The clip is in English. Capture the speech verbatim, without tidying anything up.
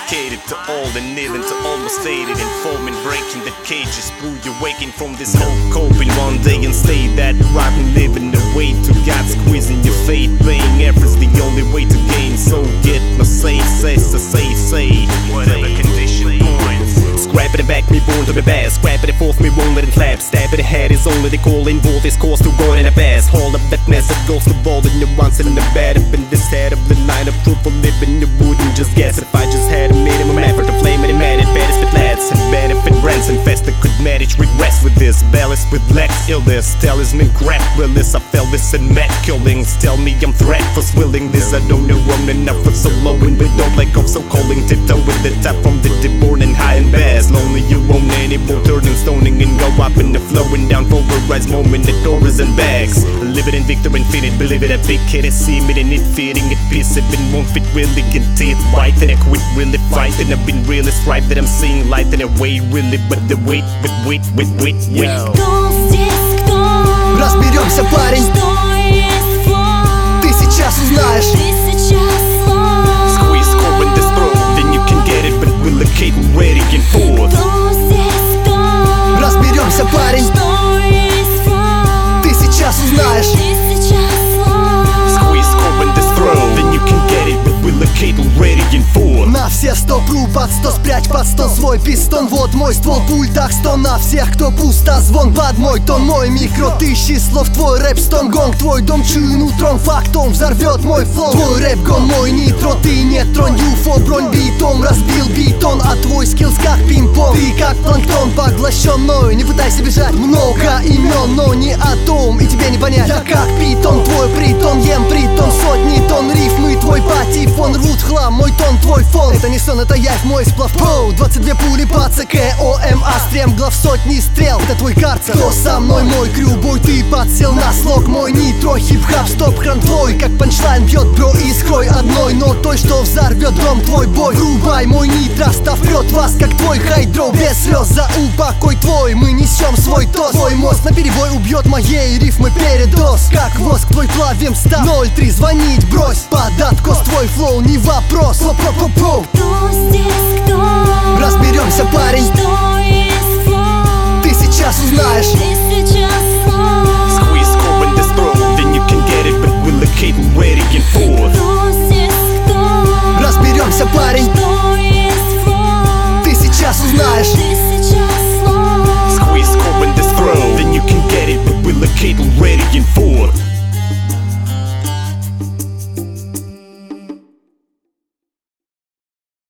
dedicated to all the kneeling, to almost faded and foaming, breaking the cages, boo, you're waking from this hope, coping one day and stay that rock and living the way to God, squeezing your fate, playing efforts the only way to gain, so get no say, say, so say, say, whatever condition points. Scrap it back, me born to be best. Scrap it forth, me won't let it clap. Stab it head is only the calling vote is course to go in the past. Hold up that mess that goes to ball in your once in the bed. Up in this head of the line of truth for living, you wouldn't just guess if I just had a minimum effort to flame it and man it better spit lads and benefit brands and fest that could manage regress with this balance with lax illness. Talisman crap willis, I felt this and mad killings. Tell me I'm threat for swilling this. I don't know wrong enough for so low and but don't let go, so calling tiptoe with the top from the dip born and high and bad. Lonely you won't anymore, turning stoning and go up in the flowing down pulverized moment, the doors and bags. Live it in victor infinite, believe it a big kid is see me in it, feeding it piece if it won't fit really get teeth white and I quit really fighting. I've been really striped that I'm seeing light in a way really, but the wait, but wait, wait, wait, wait. Кто здесь кто? Разберемся, парень. Что есть флоу? Ты сейчас узнаешь. Ты сейчас флоу. Squeeze core in this throat, then you can get it, but we'll locate ready and forth. Кто здесь кто? Разберемся, парень. Что есть флоу? Ты сейчас узнаешь. Ты сейчас флоу. Squeeze core in this throat, then you can get it, but we'll locate ready and forth. На все сто пру под сто, спрячь под сто свой пистон. Вот мой ствол, пультах сто на всех, кто пусто. Звон под мой тон, мой микро, тысячи слов. Твой рэп стон, гонг, твой дом, чую нутром. Фактом взорвет мой флоу. Твой рэп гон, мой нитро, ты не тронь. Юфо, бронь битом, разбил бетон. А твой скиллс как пинг-понг. Ты как планктон, поглощен мною. Не пытайся бежать, много имен, но не атом. И тебе не понять, я как питон. Твой притон, ем притон, сотни тонн рифмы. Твой патефон, рвут хлам, мой тон, твой фон. Это не сон, это явь, мой сплав. Поу, двадцать две пули по ЦК, ОМ, Астрем, глав сотни стрел. Это твой карцер. Кто со мной, мой крю, бой, ты подсел на слог. Мой нитро, хип-хап, стоп, хран твой. Как панчлайн бьет, бро, искрой одной, но той, что взорвет дом твой бой. Врубай мой нитро, став вперед вас, как твой хайдро. Без слез за упокой твой, мы несем свой тост. Твой мозг на перебой убьет моей рифмы передоз. Как воск твой плавим став, ноль три звонить брось. Под откос твой флоу не вопрос. Поп-поп-поп-поп.